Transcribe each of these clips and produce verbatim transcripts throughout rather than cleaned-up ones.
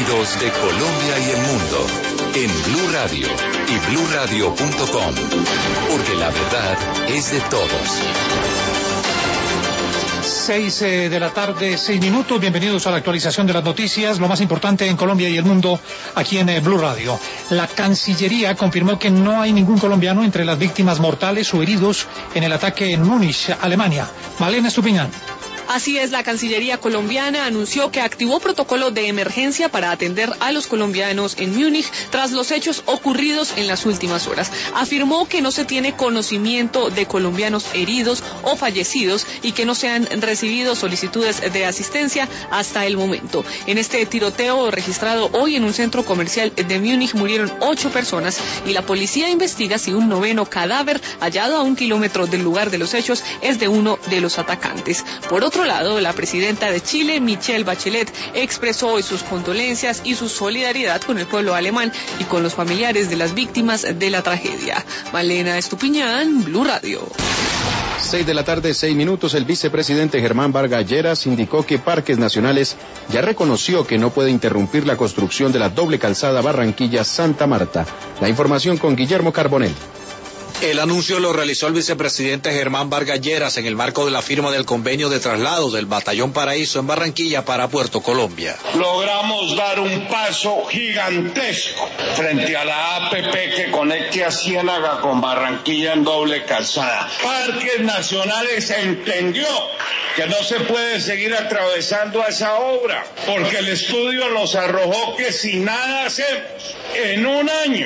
oídos de Colombia y el mundo en Blue Radio y blue radio punto com, porque la verdad es de todos. Seis eh, de la tarde, seis minutos. Bienvenidos a la actualización de las noticias, lo más importante en Colombia y el mundo, aquí en eh, Blue Radio. La Cancillería confirmó que no hay ningún colombiano entre las víctimas mortales o heridos en el ataque en Múnich, Alemania. Malena Estupiñán. Así es, la Cancillería colombiana anunció que activó protocolo de emergencia para atender a los colombianos en Múnich tras los hechos ocurridos en las últimas horas. Afirmó que no se tiene conocimiento de colombianos heridos o fallecidos y que no se han recibido solicitudes de asistencia hasta el momento. En este tiroteo registrado hoy en un centro comercial de Múnich murieron ocho personas y la policía investiga si un noveno cadáver hallado a un kilómetro del lugar de los hechos es de uno de los atacantes. Por otro Por otro lado, la presidenta de Chile, Michelle Bachelet, expresó hoy sus condolencias y su solidaridad con el pueblo alemán y con los familiares de las víctimas de la tragedia. Malena Estupiñán, Blue Radio. Seis de la tarde, seis minutos. El vicepresidente Germán Vargas Lleras indicó que Parques Nacionales ya reconoció que no puede interrumpir la construcción de la doble calzada Barranquilla-Santa Marta. La información con Guillermo Carbonell. El anuncio lo realizó el vicepresidente Germán Vargas Lleras en el marco de la firma del convenio de traslado del Batallón Paraíso en Barranquilla para Puerto Colombia. Logramos dar un paso gigantesco frente a la A P P que conecte a Ciénaga con Barranquilla en doble calzada. Parques Nacionales entendió que no se puede seguir atravesando a esa obra, porque el estudio nos arrojó que si nada hacemos en un año,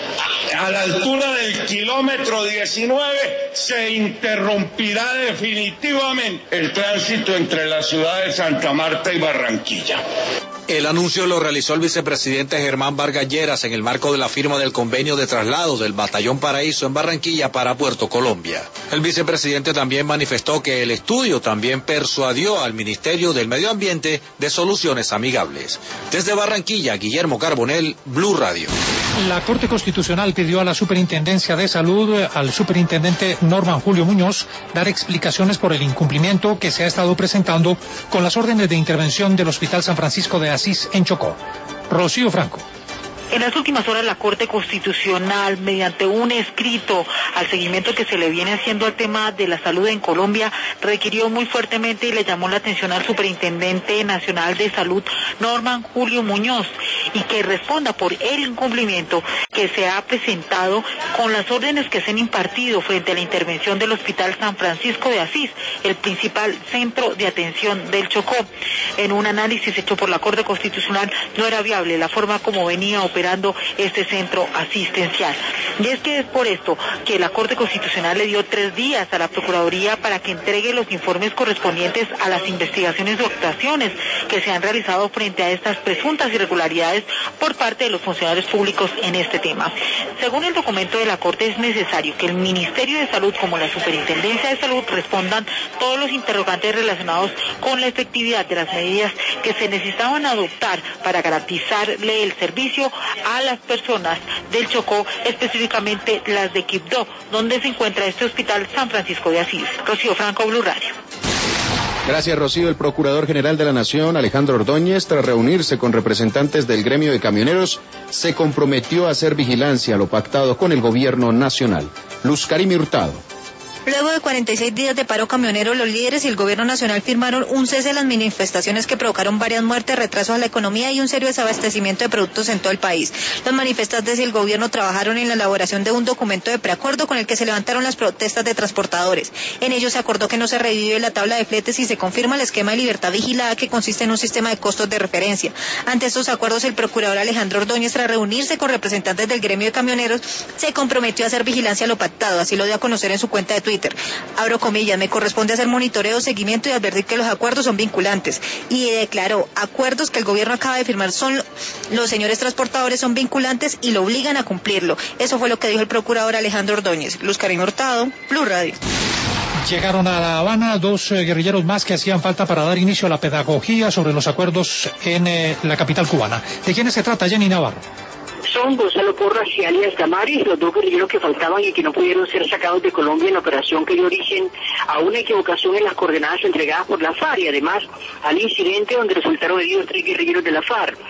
a la altura del kilómetro diecinueve, se interrumpirá definitivamente el tránsito entre la ciudad de Santa Marta y Barranquilla. El anuncio lo realizó el vicepresidente Germán Vargas Lleras en el marco de la firma del convenio de traslado del Batallón Paraíso en Barranquilla para Puerto Colombia. El vicepresidente también manifestó que el estudio también persuadió al Ministerio del Medio Ambiente de soluciones amigables. Desde Barranquilla, Guillermo Carbonell, Blue Radio. La Corte Constitucional pidió a la Superintendencia de Salud, al superintendente Norman Julio Muñoz, dar explicaciones por el incumplimiento que se ha estado presentando con las órdenes de intervención del Hospital San Francisco de Asís en Chocó. Rocío Franco. En las últimas horas, la Corte Constitucional, mediante un escrito al seguimiento que se le viene haciendo al tema de la salud en Colombia, requirió muy fuertemente y le llamó la atención al Superintendente Nacional de Salud, Norman Julio Muñoz, y que responda por el incumplimiento que se ha presentado con las órdenes que se han impartido frente a la intervención del Hospital San Francisco de Asís, el principal centro de atención del Chocó. En un análisis hecho por la Corte Constitucional, no era viable la forma como venía operando este centro asistencial. Y es que es por esto que la Corte Constitucional le dio tres días a la Procuraduría para que entregue los informes correspondientes a las investigaciones o actuaciones que se han realizado frente a estas presuntas irregularidades por parte de los funcionarios públicos en este tema. Según el documento de la Corte, es necesario que el Ministerio de Salud como la Superintendencia de Salud respondan todos los interrogantes relacionados con la efectividad de las medidas que se necesitaban adoptar para garantizarle el servicio a las personas del Chocó, específicamente las de Quibdó, donde se encuentra este Hospital San Francisco de Asís. Rocío Franco, Blue Radio. Gracias, Rocío. El Procurador General de la Nación, Alejandro Ordóñez, tras reunirse con representantes del gremio de camioneros, se comprometió a hacer vigilancia a lo pactado con el gobierno nacional. Luz Karimi Hurtado. Luego de cuarenta y seis días de paro camionero, los líderes y el gobierno nacional firmaron un cese de las manifestaciones que provocaron varias muertes, retrasos a la economía y un serio desabastecimiento de productos en todo el país. Los manifestantes y el gobierno trabajaron en la elaboración de un documento de preacuerdo con el que se levantaron las protestas de transportadores. En ello se acordó que no se revive la tabla de fletes y se confirma el esquema de libertad vigilada, que consiste en un sistema de costos de referencia. Ante estos acuerdos, el procurador Alejandro Ordóñez, tras reunirse con representantes del gremio de camioneros, se comprometió a hacer vigilancia a lo pactado. Así lo dio a conocer en su cuenta de Twitter. Abro comillas, me corresponde hacer monitoreo, seguimiento y advertir que los acuerdos son vinculantes. Y declaró, acuerdos que el gobierno acaba de firmar son, los señores transportadores son vinculantes y lo obligan a cumplirlo. Eso fue lo que dijo el procurador Alejandro Ordóñez. Luz Karimi Hurtado, Blue Radio. Llegaron a La Habana dos eh, guerrilleros más que hacían falta para dar inicio a la pedagogía sobre los acuerdos en eh, la capital cubana. ¿De quiénes se trata, Jenny Navarro? Son Gonzalo Porras y alias Damaris, los dos guerrilleros que faltaban y que no pudieron ser sacados de Colombia en la operación que dio origen a una equivocación en las coordenadas entregadas por la FARC y además al incidente donde resultaron heridos tres guerrilleros de la FARC.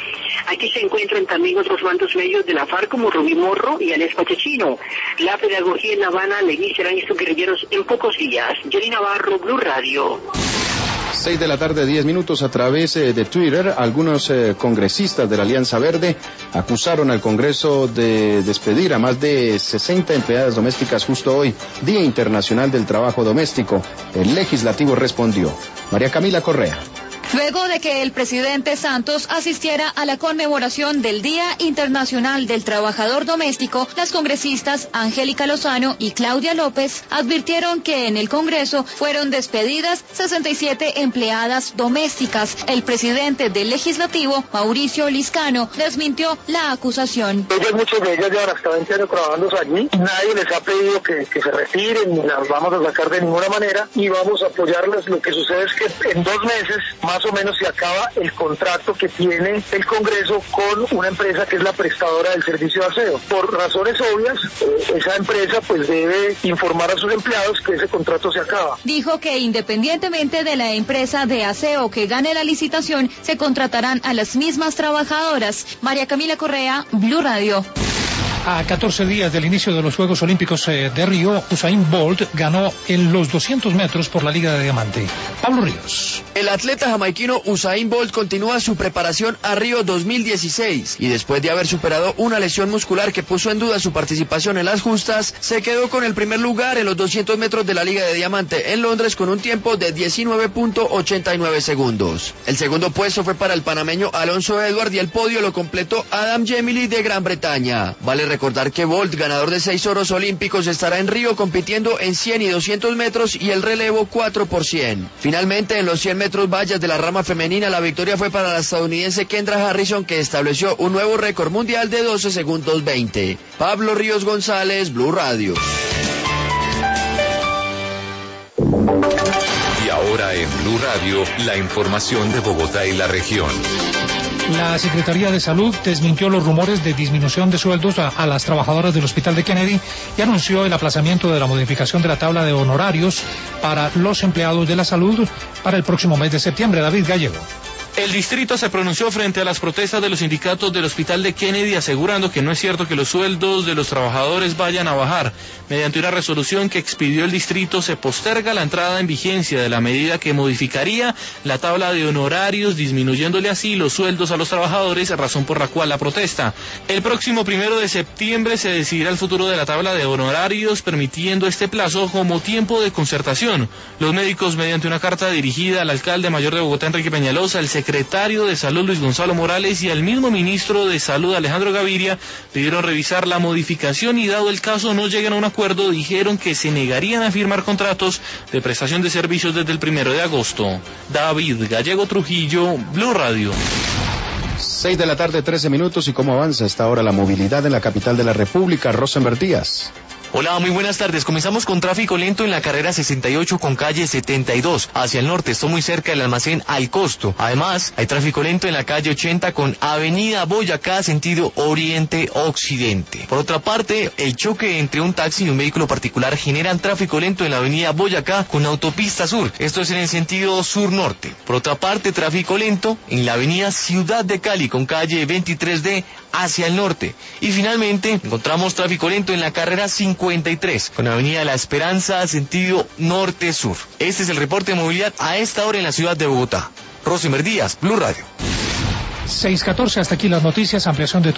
Aquí se encuentran también otros mandos medios de la FARC como Rubí Morro y Alex Pachechino. La pedagogía en La Habana le iniciarán estos guerrilleros en pocos días. Jenny Navarro, Blue Radio. Seis de la tarde, diez minutos. A través eh, de Twitter, algunos eh, congresistas de la Alianza Verde acusaron al Congreso de despedir a más de sesenta empleadas domésticas justo hoy, Día Internacional del Trabajo Doméstico. El legislativo respondió. María Camila Correa. Luego de que el presidente Santos asistiera a la conmemoración del Día Internacional del Trabajador Doméstico, las congresistas Angélica Lozano y Claudia López advirtieron que en el Congreso fueron despedidas sesenta y siete empleadas domésticas. El presidente del Legislativo, Mauricio Liscano, desmintió la acusación. Ellas, muchas de ellas llevan hasta veinte años trabajando allí. Nadie les ha pedido que, que se retiren, ni las vamos a sacar de ninguna manera, y vamos a apoyarlas. Lo que sucede es que en dos meses, más Más o menos se acaba el contrato que tiene el Congreso con una empresa que es la prestadora del servicio de aseo. Por razones obvias, eh, esa empresa pues debe informar a sus empleados que ese contrato se acaba. Dijo que independientemente de la empresa de aseo que gane la licitación, se contratarán a las mismas trabajadoras. María Camila Correa, Blue Radio. A catorce días del inicio de los Juegos Olímpicos eh, de Río, Usain Bolt ganó en los doscientos metros por la Liga de Diamante. Pablo Ríos. El atleta jamaiquino Usain Bolt continúa su preparación a Río dos mil dieciséis y después de haber superado una lesión muscular que puso en duda su participación en las justas, se quedó con el primer lugar en los doscientos metros de la Liga de Diamante en Londres con un tiempo de diecinueve punto ochenta y nueve segundos. El segundo puesto fue para el panameño Alonso Edward y el podio lo completó Adam Gemili de Gran Bretaña. Vale recordar que Bolt, ganador de seis oros olímpicos, estará en Río compitiendo en cien y doscientos metros y el relevo cuatro por cien. Finalmente, en los cien metros vallas de la rama femenina, la victoria fue para la estadounidense Kendra Harrison, que estableció un nuevo récord mundial de doce segundos veinte. Pablo Ríos González, Blue Radio. Y ahora en Blue Radio, la información de Bogotá y la región. La Secretaría de Salud desmintió los rumores de disminución de sueldos a, a las trabajadoras del Hospital de Kennedy y anunció el aplazamiento de la modificación de la tabla de honorarios para los empleados de la salud para el próximo mes de septiembre. David Gallego. El distrito se pronunció frente a las protestas de los sindicatos del Hospital de Kennedy, asegurando que no es cierto que los sueldos de los trabajadores vayan a bajar. Mediante una resolución que expidió el distrito, se posterga la entrada en vigencia de la medida que modificaría la tabla de honorarios, disminuyéndole así los sueldos a los trabajadores, razón por la cual la protesta. El próximo primero de septiembre se decidirá el futuro de la tabla de honorarios, permitiendo este plazo como tiempo de concertación. Los médicos, mediante una carta dirigida al alcalde mayor de Bogotá, Enrique Peñalosa, el secretario de Salud Luis Gonzalo Morales y al mismo ministro de Salud Alejandro Gaviria, pidieron revisar la modificación y, dado el caso no lleguen a un acuerdo, dijeron que se negarían a firmar contratos de prestación de servicios desde el primero de agosto. David Gallego Trujillo, Blue Radio. Seis de la tarde, trece minutos. ¿Y cómo avanza esta hora la movilidad en la capital de la República? Rosenberg Díaz. Hola, muy buenas tardes. Comenzamos con tráfico lento en la carrera sesenta y ocho con calle setenta y dos. Hacia el norte, esto muy cerca del almacén Al Costo. Además, hay tráfico lento en la calle ochenta con avenida Boyacá, sentido oriente-occidente. Por otra parte, el choque entre un taxi y un vehículo particular generan tráfico lento en la avenida Boyacá con autopista sur. Esto es en el sentido sur-norte. Por otra parte, tráfico lento en la avenida Ciudad de Cali con calle veintitrés D hacia el norte. Y finalmente, encontramos tráfico lento en la carrera cincuenta y tres, con avenida La Esperanza, sentido norte-sur. Este es el reporte de movilidad a esta hora en la ciudad de Bogotá. Rosenberg Díaz, Blue Radio. seis catorce, hasta aquí las noticias, ampliación de